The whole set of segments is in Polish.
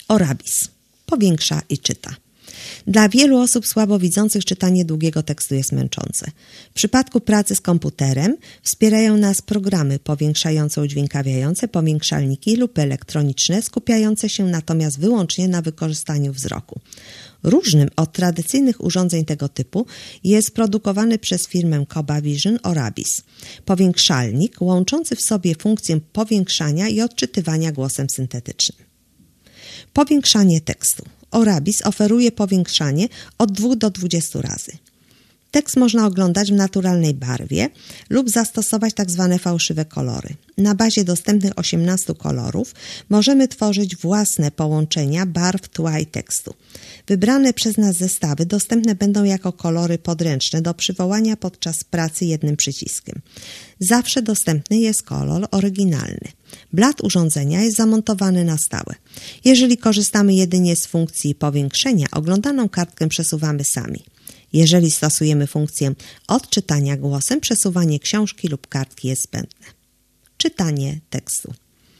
Orabis. Powiększa i czyta. Dla wielu osób słabowidzących czytanie długiego tekstu jest męczące. W przypadku pracy z komputerem wspierają nas programy powiększająco-udźwiękawiające, powiększalniki lub elektroniczne, skupiające się natomiast wyłącznie na wykorzystaniu wzroku. Różnym od tradycyjnych urządzeń tego typu jest produkowany przez firmę CobaVision Orabis. Powiększalnik łączący w sobie funkcję powiększania i odczytywania głosem syntetycznym. Powiększanie tekstu. Orabis oferuje powiększanie od 2 do 20 razy. Tekst można oglądać w naturalnej barwie lub zastosować tzw. fałszywe kolory. Na bazie dostępnych 18 kolorów możemy tworzyć własne połączenia barw, tła i tekstu. Wybrane przez nas zestawy dostępne będą jako kolory podręczne do przywołania podczas pracy jednym przyciskiem. Zawsze dostępny jest kolor oryginalny. Blat urządzenia jest zamontowany na stałe. Jeżeli korzystamy jedynie z funkcji powiększenia, oglądaną kartkę przesuwamy sami. Jeżeli stosujemy funkcję odczytania głosem, przesuwanie książki lub kartki jest zbędne. Czytanie tekstu.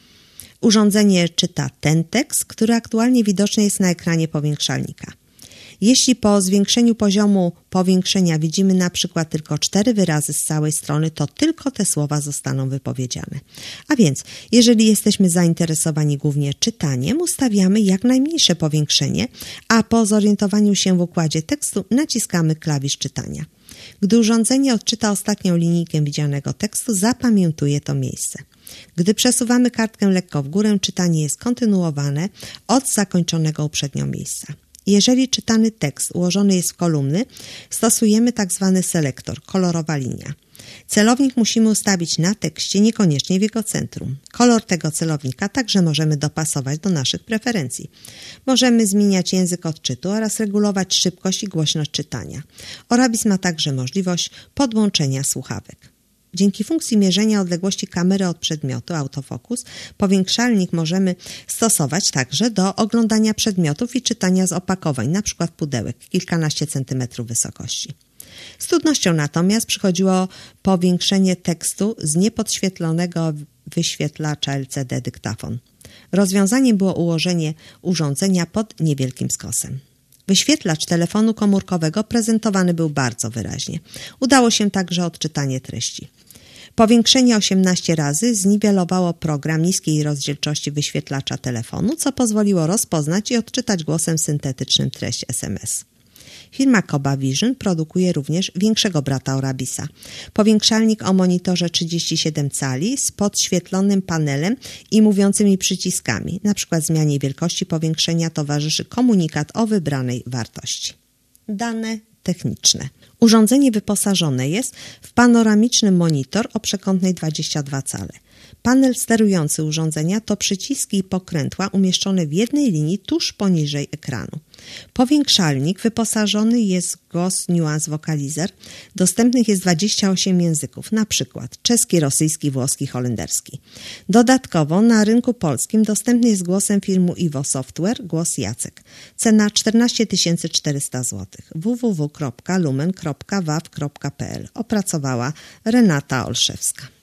Urządzenie czyta ten tekst, który aktualnie widoczny jest na ekranie powiększalnika. Jeśli po zwiększeniu poziomu powiększenia widzimy na przykład tylko 4 wyrazy z całej strony, to tylko te słowa zostaną wypowiedziane. A więc, jeżeli jesteśmy zainteresowani głównie czytaniem, ustawiamy jak najmniejsze powiększenie, a po zorientowaniu się w układzie tekstu naciskamy klawisz czytania. Gdy urządzenie odczyta ostatnią linijkę widzianego tekstu, zapamiętuje to miejsce. Gdy przesuwamy kartkę lekko w górę, czytanie jest kontynuowane od zakończonego uprzednio miejsca. Jeżeli czytany tekst ułożony jest w kolumny, stosujemy tzw. selektor, kolorowa linia. Celownik musimy ustawić na tekście, niekoniecznie w jego centrum. Kolor tego celownika także możemy dopasować do naszych preferencji. Możemy zmieniać język odczytu oraz regulować szybkość i głośność czytania. Orabis ma także możliwość podłączenia słuchawek. Dzięki funkcji mierzenia odległości kamery od przedmiotu, autofokus, powiększalnik możemy stosować także do oglądania przedmiotów i czytania z opakowań, np. pudełek, kilkanaście centymetrów wysokości. Z trudnością natomiast przychodziło powiększenie tekstu z niepodświetlonego wyświetlacza LCD dyktafon. Rozwiązaniem było ułożenie urządzenia pod niewielkim skosem. Wyświetlacz telefonu komórkowego prezentowany był bardzo wyraźnie. Udało się także odczytanie treści. Powiększenie 18 razy zniwelowało program niskiej rozdzielczości wyświetlacza telefonu, co pozwoliło rozpoznać i odczytać głosem syntetycznym treść SMS. Firma CobaVision produkuje również większego brata Orabisa. Powiększalnik o monitorze 37 cali z podświetlonym panelem i mówiącymi przyciskami. Na przykład zmianie wielkości powiększenia towarzyszy komunikat o wybranej wartości. Dane techniczne. Urządzenie wyposażone jest w panoramiczny monitor o przekątnej 22 cale. Panel sterujący urządzenia to przyciski i pokrętła umieszczone w jednej linii tuż poniżej ekranu. Powiększalnik wyposażony jest w głos Nuance Vocalizer. Dostępnych jest 28 języków, np. czeski, rosyjski, włoski, holenderski. Dodatkowo na rynku polskim dostępny jest głosem firmy Iwo Software głos Jacek. Cena 14 400 zł. www.lumen.waw.pl. Opracowała Renata Olszewska.